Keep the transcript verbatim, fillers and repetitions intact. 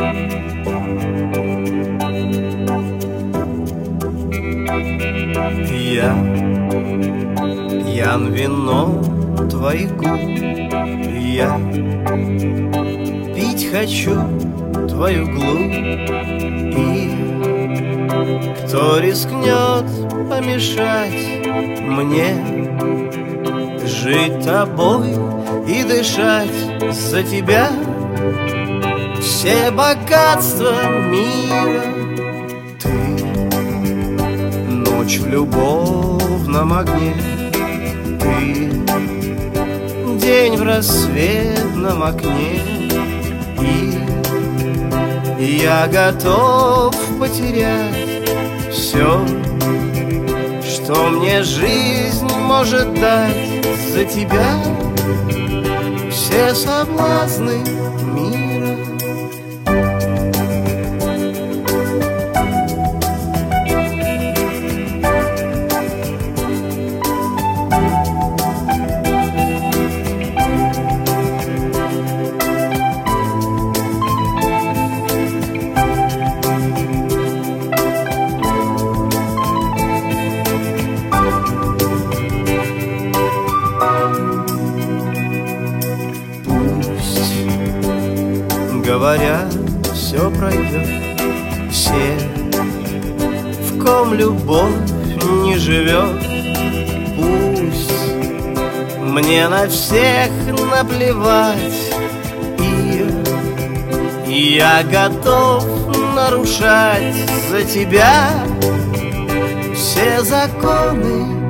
Я пьян вином твоих губ, я пить хочу твою глубь. И кто рискнет помешать мне жить тобой и дышать за тебя? Все богатства мира ты, ночь в любовном огне ты, день в рассветном окне. И я готов потерять все, что мне жизнь может дать за тебя. Все соблазны мира. Говорят, все пройдет, все, в ком любовь не живет. Пусть мне на всех наплевать, и я готов нарушать за тебя все законы